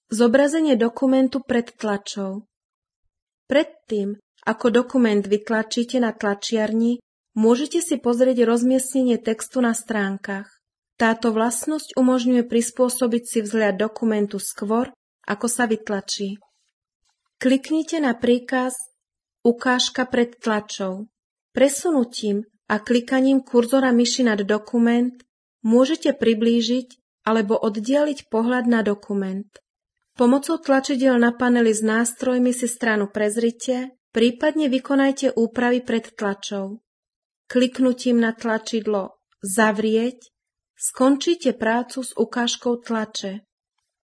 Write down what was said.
Zobrazenie dokumentu pred tlačou. Predtým, ako dokument vytlačíte na tlačiarni, môžete si pozrieť rozmiestnenie textu na stránkach. Táto vlastnosť umožňuje prispôsobiť si vzhľad dokumentu skôr, ako sa vytlačí. Kliknite na príkaz Ukážka pred tlačou. Presunutím a klikaním kurzora myši nad dokument môžete priblížiť alebo oddialiť pohľad na dokument. Pomocou tlačidiel na paneli s nástrojmi si stranu prezrite, prípadne vykonajte úpravy pred tlačou. Kliknutím na tlačidlo Zavrieť skončíte prácu s ukážkou tlače.